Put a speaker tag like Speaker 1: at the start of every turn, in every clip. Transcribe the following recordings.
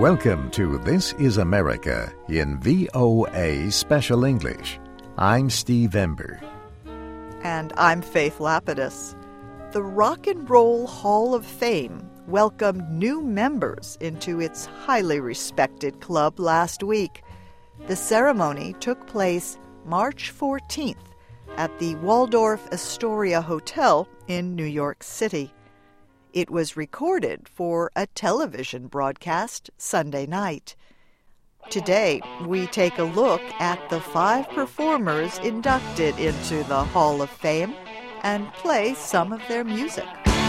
Speaker 1: Welcome to This is America in VOA Special English. I'm Steve Ember.
Speaker 2: And I'm Faith Lapidus. The Rock and Roll Hall of Fame welcomed new members into its highly respected club last week. The ceremony took place March 14th at the Waldorf Astoria Hotel in New York City. It was recorded for a television broadcast Sunday night. Today, we take a look at the 5 performers inducted into the Hall of Fame and play some of their music.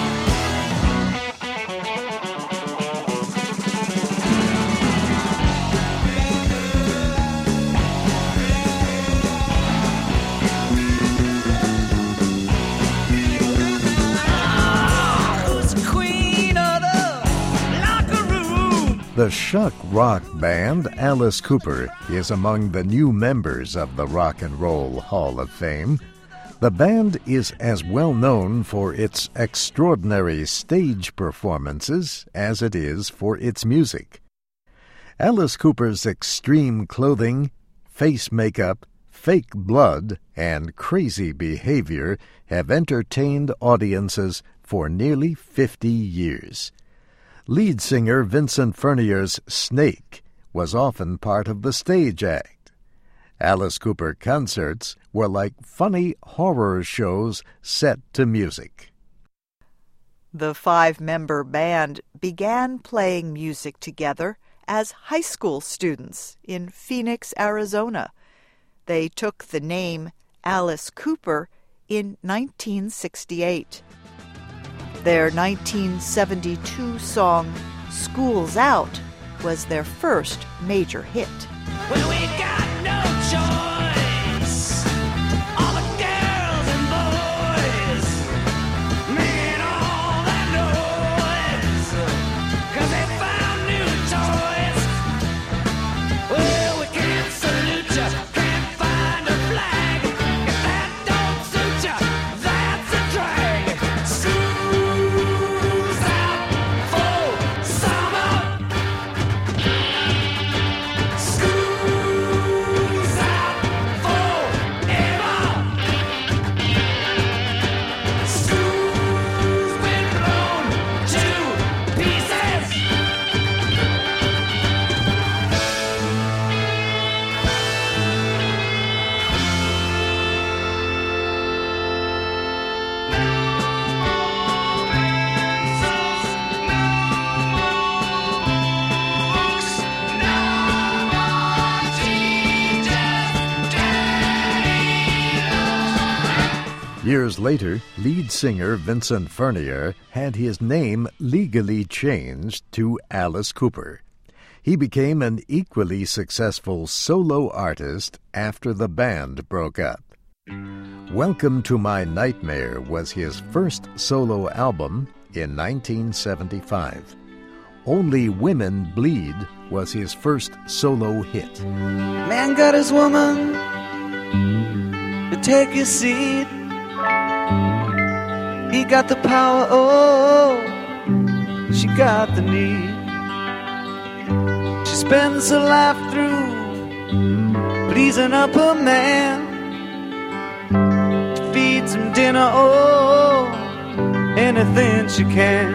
Speaker 1: The Shuck Rock Band, Alice Cooper, is among the new members of the Rock and Roll Hall of Fame. The band is as well known for its extraordinary stage performances as it is for its music. Alice Cooper's extreme clothing, face makeup, fake blood, and crazy behavior have entertained audiences for nearly 50 years. Lead singer Vincent Furnier's Snake was often part of the stage act. Alice Cooper concerts were like funny horror shows set to music.
Speaker 2: The 5-member band began playing music together as high school students in Phoenix, Arizona. They took the name Alice Cooper in 1968. Their 1972 song, School's Out, was their first major hit.
Speaker 3: Well, we got no choice. All the girls and boys making all that noise, 'cause they found new toys. Well, we can't salute ya, can't find a flag. If that don't suit ya, that's a drag. School's out for summer. School's out forever. School's been blown to pieces.
Speaker 1: Years later, lead singer Vincent Furnier had his name legally changed to Alice Cooper. He became an equally successful solo artist after the band broke up. Welcome to My Nightmare was his first solo album in 1975. Only Women Bleed was his first solo hit.
Speaker 4: Man got his woman to take his seat. He got the power, oh, she got the need. She spends her life through pleasing up her man. She feeds him dinner, oh, anything she can.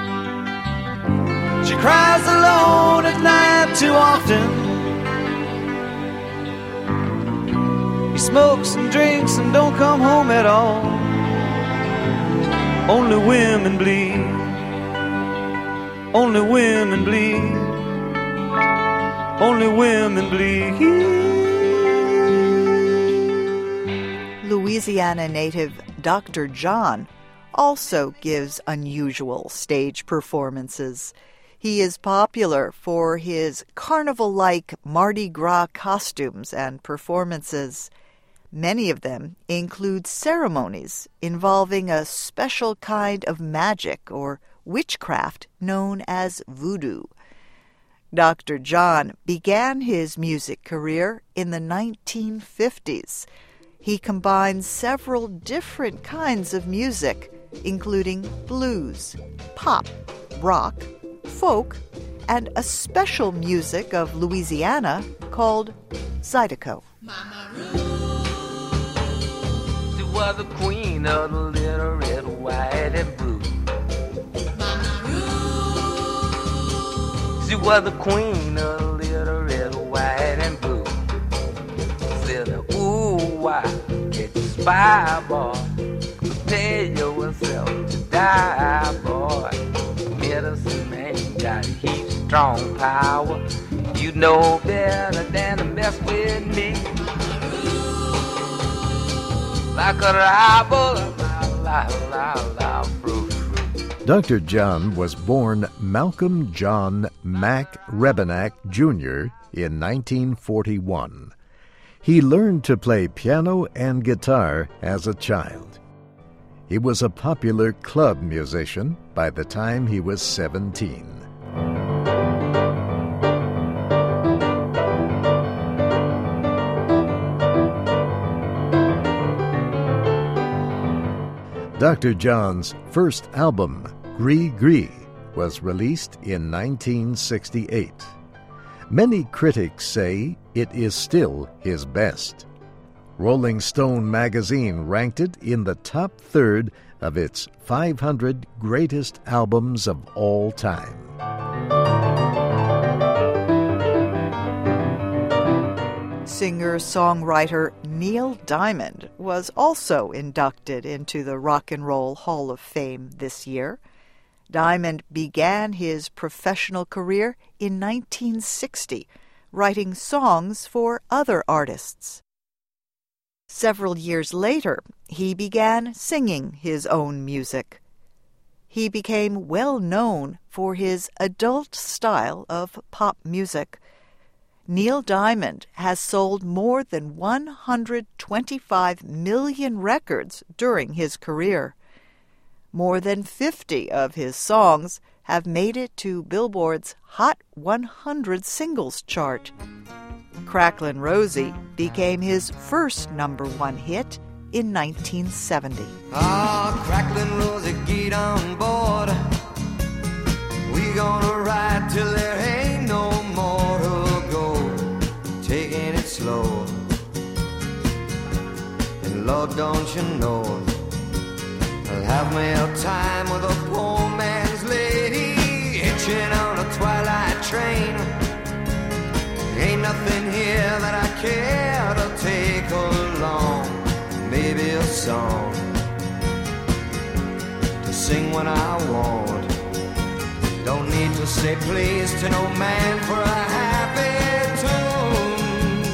Speaker 4: She cries alone at night too often. He smokes and drinks and don't come home at all. Only women bleed. Only women bleed. Only women bleed.
Speaker 2: Louisiana native Dr. John also gives unusual stage performances. He is popular for his carnival-like Mardi Gras costumes and performances. Many of them include ceremonies involving a special kind of magic or witchcraft known as voodoo. Dr. John began his music career in the 1950s. He combines several different kinds of music, including blues, pop, rock, folk, and a special music of Louisiana called Zydeco.
Speaker 5: She was the queen of the little red, white, and blue. She was the queen of the little red, white, and blue. Said, ooh, why can't you spy, boy? Prepare yourself to die, boy. Medicine man got heat, strong power. You know better than to mess with me. Like a rival, la, fruit.
Speaker 1: Dr. John was born Malcolm John Mack Rebenack Jr. in 1941. He learned to play piano and guitar as a child. He was a popular club musician by the time he was 17. Dr. John's first album, Gris Gris, was released in 1968. Many critics say it is still his best. Rolling Stone magazine ranked it in the top third of its 500 greatest albums of all time.
Speaker 2: Singer-songwriter Neil Diamond was also inducted into the Rock and Roll Hall of Fame this year. Diamond began his professional career in 1960, writing songs for other artists. Several years later, he began singing his own music. He became well known for his adult style of pop music. Neil Diamond has sold more than 125 million records during his career. More than 50 of his songs have made it to Billboard's Hot 100 Singles chart. Cracklin' Rosie became his first #1 hit in 1970.
Speaker 4: Ah, Cracklin' Rosie, get on board. We gonna ride till there ain't no more to go. Taking it slow. And Lord, don't you know, I'll have me a time with a poor man's lady, hitching on a twilight train. Ain't nothing here that I care to take along. Maybe a song to sing when I want. Don't need to say please to no man for a happy tune.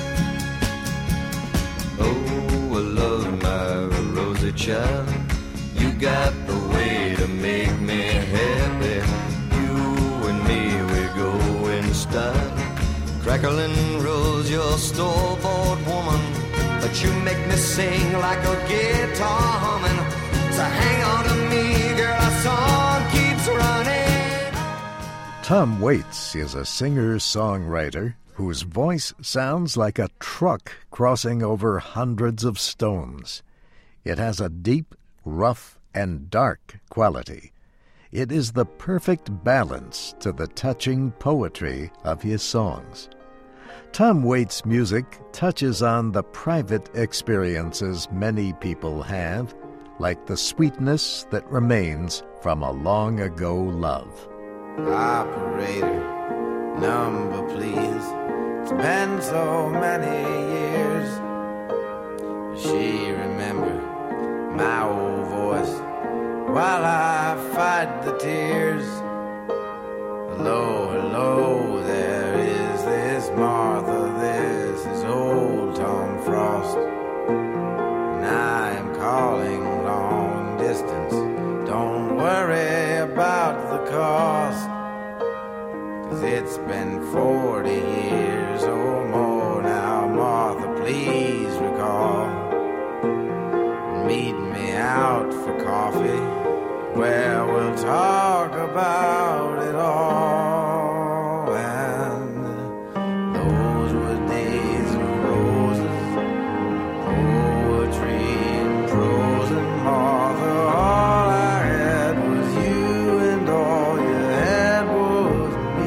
Speaker 4: Oh, I love my Rosie child. You got the way to make me happy. You and me, we go in style. Cracklin' Rose, you're a store-bought woman, but you make me sing like a guitar humming. So hang on to me, girl, our song keeps running.
Speaker 1: Tom Waits is a singer-songwriter whose voice sounds like a truck crossing over hundreds of stones. It has a deep, rough, and dark quality. It is the perfect balance to the touching poetry of his songs. Tom Waits' music touches on the private experiences many people have, like the sweetness that remains from a long-ago love.
Speaker 6: Operator, number please. It's been so many years. She remember my old voice while I fight the tears. Hello, hello, there is this Martha, this is old Tom Frost, and I am calling long distance. Don't worry about the cost, 'cause it's been 40 years or more now. Martha, please recall, meet me out for coffee, where we'll talk about it all. And those were days of roses, poetry and prose, and Martha, all I had was you, and all you had was me.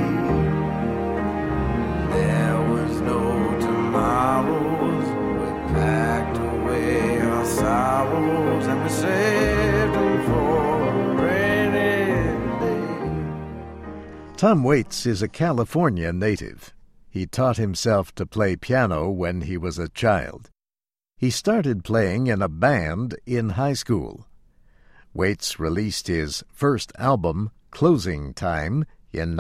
Speaker 6: flowers and we saved them for a rainy day.
Speaker 1: Tom Waits is a California native. He taught himself to play piano when he was a child. He started playing in a band in high school. Waits released his first album, Closing Time, in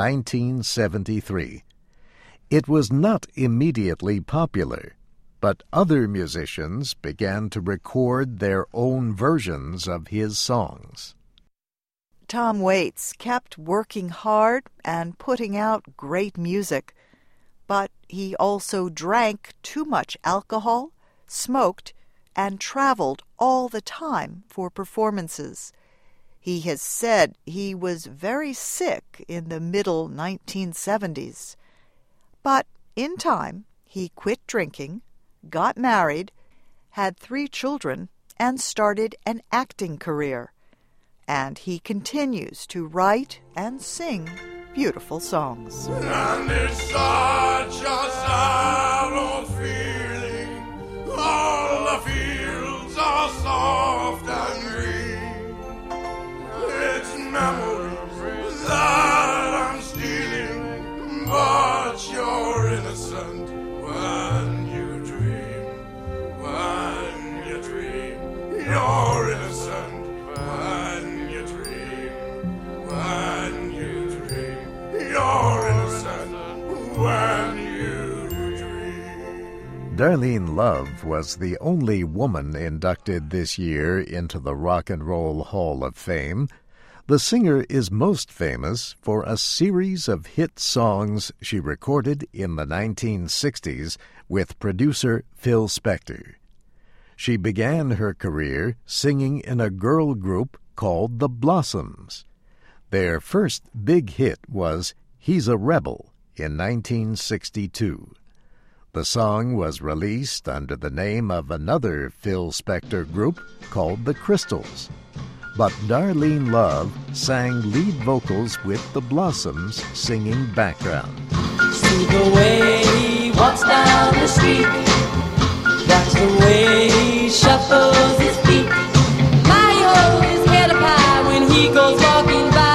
Speaker 1: 1973. It was not immediately popular, but other musicians began to record their own versions of his songs.
Speaker 2: Tom Waits kept working hard and putting out great music, but he also drank too much alcohol, smoked, and traveled all the time for performances. He has said he was very sick in the middle 1970s. But in time, he quit drinking, got married, had 3 children, and started an acting career. And he continues to write and sing beautiful songs.
Speaker 3: And it's such a sad old feeling. All the fields are soft and green. It's memories that I'm stealing, but you're innocent when you dream. When you dream, you're innocent when you dream. When you dream, you're innocent when you dream.
Speaker 1: Darlene Love was the only woman inducted this year into the Rock and Roll Hall of Fame. The singer is most famous for a series of hit songs she recorded in the 1960s with producer Phil Spector. She began her career singing in a girl group called the Blossoms. Their first big hit was He's a Rebel in 1962. The song was released under the name of another Phil Spector group called the Crystals. But Darlene Love sang lead vocals with the Blossoms singing background.
Speaker 7: See the way he walks down the street, watch the way he shuffles his feet. My hold his head up high when he goes walking by.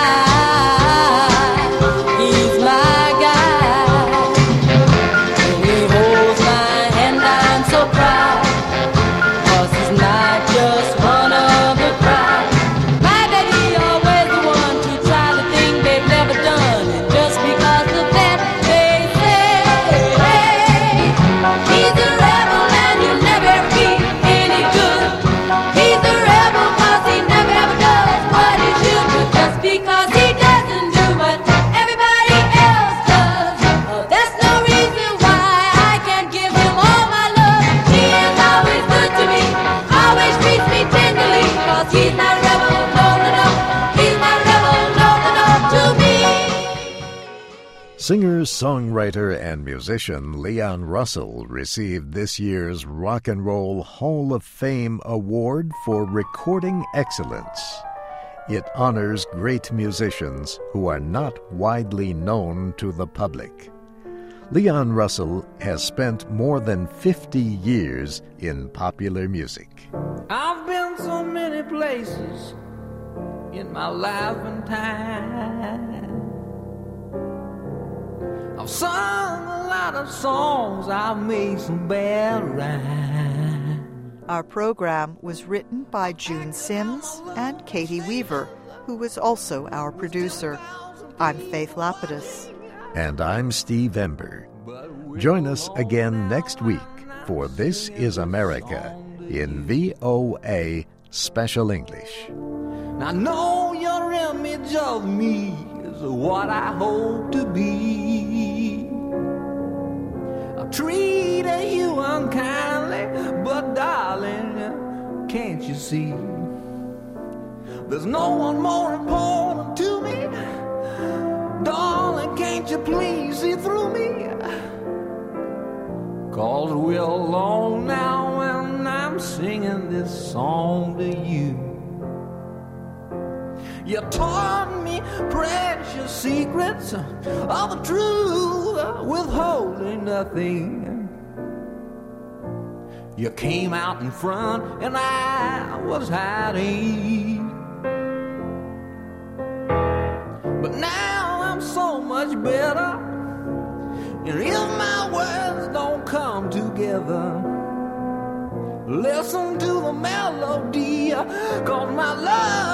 Speaker 7: He's my guy. When he holds my hand, I'm so proud, 'cause he's not just one of the crowd. My daddy always the one to try the thing they've never done, and just because of that they say, hey, he's a rebel and he'll never be any good. He's a rebel 'cause he never ever does what he should, but just because he doesn't do what everybody else does, oh, that's no reason why I can't give him all my love. He is always good to me, always treats me tenderly, 'cause he's my rebel, no, no, no. He's my rebel, no, no, no, to me.
Speaker 1: Singer, songwriter, and musician Leon Russell received this year's Rock and Roll Hall of Fame Award for Recording Excellence. It honors great musicians who are not widely known to the public. Leon Russell has spent more than 50 years in popular music.
Speaker 6: I've been so many places in my life and time. I've sung a lot of songs, I've made some bad rhymes.
Speaker 2: Our program was written by June Sims and Katie Weaver, who was also our producer. I'm Faith Lapidus.
Speaker 1: And I'm Steve Ember. Join us again next week for This Is America in VOA Special English.
Speaker 6: I know your image of me is what I hope to be. I've treated you unkindly, but darling, can't you see? There's no one more important to me. Darling, can't you please see through me? 'Cause we're alone now and I'm singing this song to you. You taught me precious secrets of the truth, withholding nothing. You came out in front and I was hiding. But now I'm so much better. And if my words don't come together, listen to the melody, 'cause my love